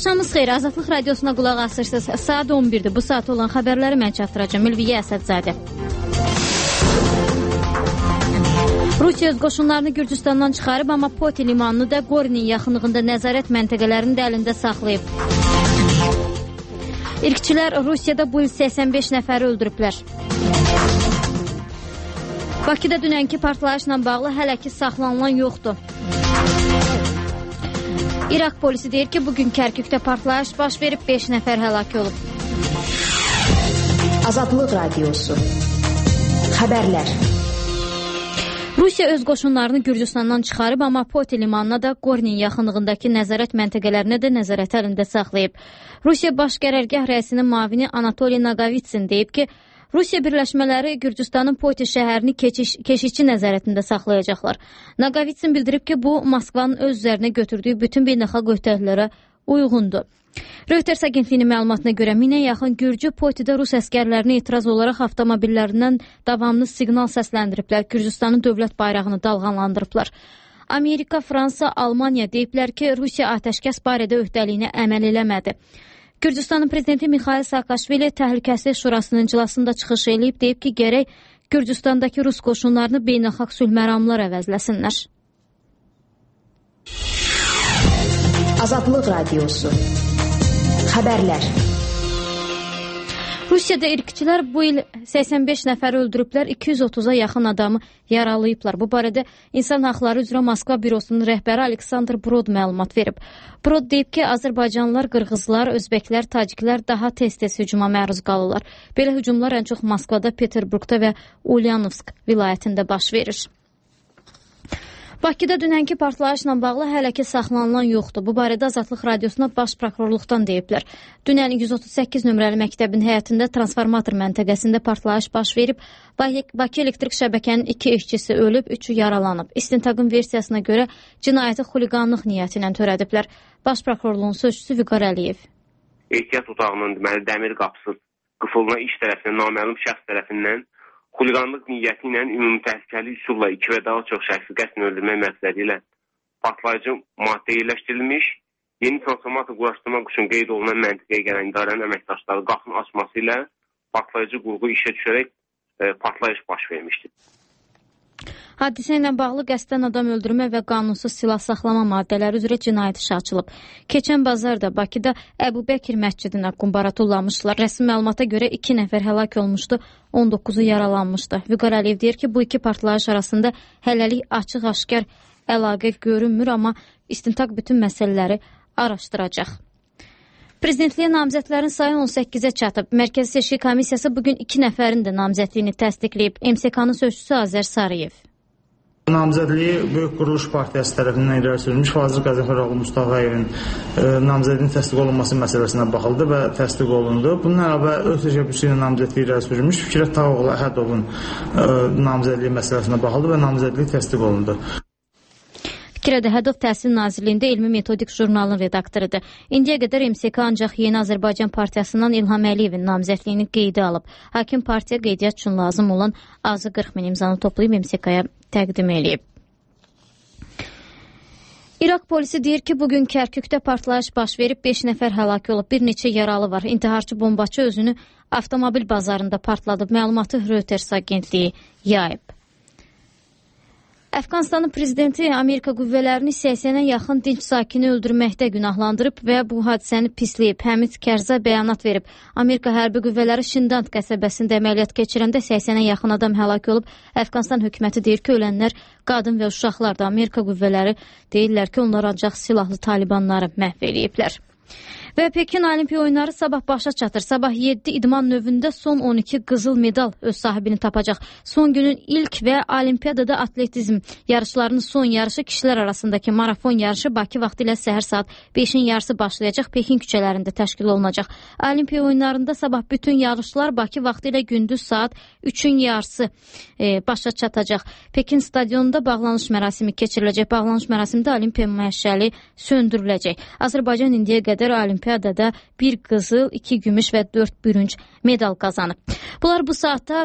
Axşamınız xeyir, Azadlıq Radiosuna qulaq asırsınız. Saat 11'dir. Bu saat olan xəbərləri mən çatdıracağım. Ülviyə Əsədzadə. Rusiya öz qoşunlarını Gürcüstandan çıxarıb, amma Poti limanını da Qorinin yaxınlığında nəzarət məntəqələrini də əlində saxlayıb. İlkçilər Rusiyada bu il 85 nəfəri öldürüblər. Bakıda dünənki partlayışla bağlı hələ ki saxlanılan yoxdur. İraq polisi deyir ki, bugün Kərkükdə partlayış baş verib 5 nəfər həlak olub. Azadlıq Radiosu. Xəbərlər. Rusiya öz qoşunlarını Gürcüstandan çıxarıb, amma Poti limanına da Qorinin yaxınlığındakı nəzarət məntəqələrinə də nəzarət əlində saxlayıb. Rusiya baş qərargah rəisinin müavini Anatoliy Naqavitsin deyib ki, Rusiya birləşmələri Gürcüstanın Poti şəhərini keşikçi nəzarətində saxlayacaqlar. Naqavitsin bildirib ki, bu Moskvanın öz üzərinə götürdüyü bütün beynəlxalq öhdəliklərə uyğundur. Reuters agentliyinin məlumatına görə 1000-ə yaxın Gürcü Potidə Rus əskərlərinə etiraz olaraq avtomobillərindən davamlı siqnal səsləndiriblər, Gürcüstanın dövlət bayrağını dalğalandırıblar. Amerika, Fransa, Almaniya deyiblər ki, Rusiya atəşkəs barədə öhdəliyinə əməl eləmədi. Gürcüstanın prezidenti Mikhail Saakashvili Təhlükəsizlik Şurasının iclasında çıxış eləyib, deyib ki, gərək Gürcüstandakı Rus qoşunlarını beynəlxalq sülh məramlar əvəzləsinlər. Azadlıq Radiosu. Xəbərlər. Rusiyada irqçilər bu il 85 nəfəri öldürüblər, 230-a yaxın adamı yaralayıblar. Bu barədə İnsan Haqları üzrə Moskva bürosunun rəhbəri Aleksandr Brod məlumat verib. Brod deyib ki, Azərbaycanlılar, Qırğızlar, Özbəklər, Taciklər daha tez-tez hücuma məruz qalırlar. Belə hücumlar ən çox Moskvada, Peterburqda və Ulyanovsk vilayətində baş verir. Bakıda dünənki partlayışla bağlı hələ ki saxlanılan yoxdur. Bu barədə Azadlıq Radiosuna baş prokurorluqdan deyiblər. Dünən 138 nömrəli məktəbin həyətində transformator məntəqəsində partlayış baş verib. Bakı elektrik şəbəkənin 2 işçisi ölüb, 3'ü yaralanıb. İstintaqın versiyasına görə cinayəti xuliqanlıq niyyəti ilə törədiblər. Baş prokurorluğun sözçüsü Vüqar Əliyev. Ehtiyat otağının dəmir qapısı qıfılına iç tərəfindən naməlum şəxs tərəfindən xuliqanlıq niyyəti ilə ümumi təhlükəli üsulla 2 və daha çox şəxsi qəsdən öldürmək məqsədi ilə partlayıcı maddə yerləşdirilmiş, yeni transformator quraşdırmaq üçün qeyd olunan məntəqəyə gələn idarənin əməkdaşları qapını açması ilə partlayıcı qurğu işə düşərək partlayış baş vermişdir. Hadisə ilə bağlı qəsdən adam öldürmə və qanunsuz silah saxlama maddələri üzrə cinayət işi açılıb. Keçən bazarda Bakıda Əbu Bəkir məscidinə qumbara tullamışlar. Rəsmi məlumata görə 2 nəfər həlak olmuşdu, 19'u yaralanmışdı. Vüqar Əliyev deyir ki, bu iki partlayış arasında hələlik açıq-aşkar əlaqə görünmür, amma istintaq bütün məsələləri araşdıracaq. Prezidentliyə namizədlərin sayı 18'ə çatıb. Mərkəzi Seçki Komissiyası bugün 2 nəfərin də namizədliyini təsdiqləyib. MSK-nın sözçüsü Azər Sarıyev. Namizədliyi Böyük Quruluş Partiyası tərəfindən irəli sürülmüş Fazıl Qəzəfəroğlu Mustafayevin namizədliyinin təsdiq olunması məsələsinə baxıldı və təsdiq olundu. Bundan əlavə öz təşəbbüsü ilə namizədliyi irəli sürülmüş Fikrət Tağoğlu Əhədovun namizədliyi məsələsinə baxıldı və namizədliyi təsdiq olundu. Fikrət Əhədov Təhsil Nazirliyində Elmi Metodik jurnalın redaktorudur. İndiyə qədər MSK ancaq Yeni Azərbaycan Partiyasından İlham Əliyevin namizədliyini qeydə alıb. Hakim partiya qeydiyyat üçün lazım olan azı 40 min imzanı toplayıb MSK-ya təqdim eləyib. İraq polisi deyir ki, bugün Kərkükdə partlayış baş verib 5 nəfər həlak olub, bir neçə yaralı var. İntiharçı bombaçı özünü avtomobil bazarında partladıb. Məlumatı Reuters agentliyi yayıb. Əfqanistanın prezidenti Amerika qüvvələrini 80'ə yaxın dinc sakini öldürməkdə günahlandırıb və bu hadisəni pisləyib. Həmid Kərzə bəyanat verib. Amerika hərbi qüvvələri Şindand qəsəbəsində əməliyyat keçirəndə 80'ə yaxın adam həlak olub. Əfqanistan hökuməti deyir ki, ölənlər qadın və uşaqlardır. Amerika qüvvələri deyirlər ki, onlar ancaq silahlı talibanları məhv eləyiblər. Və Pekin Olimpiya oyunları sabah başa çatır. Sabah 7 idman növündə son 12 qızıl medal öz sahibini tapacaq. Son günün ilk və Olimpiyadada atletizm yarışlarının son yarışı kişilər arasındakı marafon yarışı Bakı vaxtı ilə səhər saat 5'in yarısı başlayacaq. Pekin küçələrində təşkil olunacaq. Olimpiya oyunlarında sabah bütün yarışlar Bakı vaxtı ilə gündüz saat 3'ün yarısı başa çatacaq. Pekin stadionunda bağlanış mərasimi keçiriləcək. Bağlanış mərasimində Olimpiya məşəli söndürüləcək. Azərbaycan indiyə qədər Olimpiyadada 1 qızıl, 2 gümüş və 4 bürünc medal qazanıb. Bunlar bu saatda